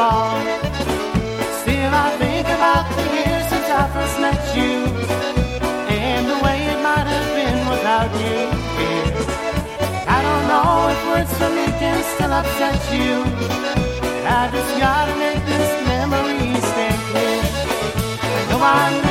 fall. Still I think about the years since I first met you, and the way it might have been without you here. I don't know if words from me can still upset you. I just gotta make this memory stay clear. I know